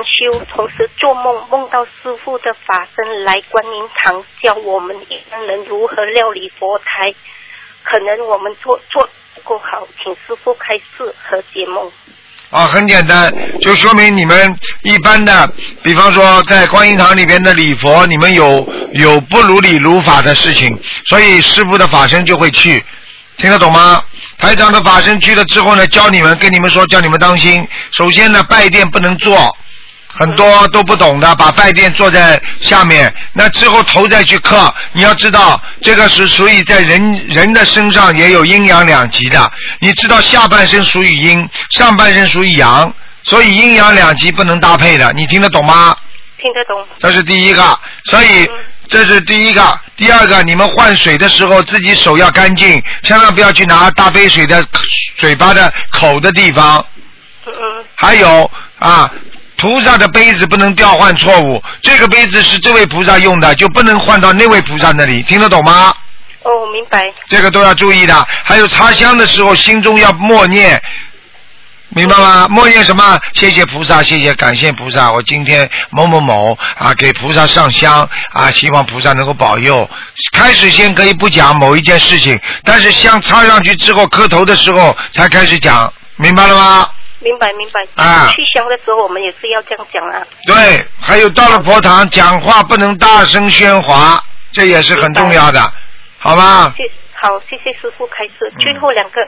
修，同时做梦梦到师父的法身来观音堂，教我们一般人如何料理佛台。可能我们做不够好，请师父开示和解梦。 很简单，就说明你们一般的，比方说在观音堂里边的礼佛，你们有不如理如法的事情，所以师父的法身就会去，听得懂吗？台长的法身去了之后呢，教你们，跟你们说，叫你们当心。首先呢，拜殿不能坐，很多都不懂的，把拜殿坐在下面，那之后头再去磕。你要知道，这个是属于在人的身上也有阴阳两极的。你知道下半身属于阴，上半身属于阳，所以阴阳两极不能搭配的。你听得懂吗？ 听得懂。 这是第一个，所以这是第一个。第二个，你们换水的时候自己手要干净，千万不要去拿大杯水的嘴巴的口的地方。还有菩萨的杯子不能调换错误，这个杯子是这位菩萨用的，就不能换到那位菩萨那里，听得懂吗？ 明白。 这个都要注意的。还有插香的时候，心中要默念，明白吗？默念什么？谢谢菩萨，谢谢感谢菩萨，我今天某某某给菩萨上香希望菩萨能够保佑。开始先可以不讲某一件事情，但是香插上去之后，磕头的时候才开始讲，明白了吗？ 明白。去香的时候我们也是要这样讲啊。对， 还有到了佛堂讲话不能大声喧哗，这也是很重要的，好吗？ 好，谢谢师父开示。最后2个，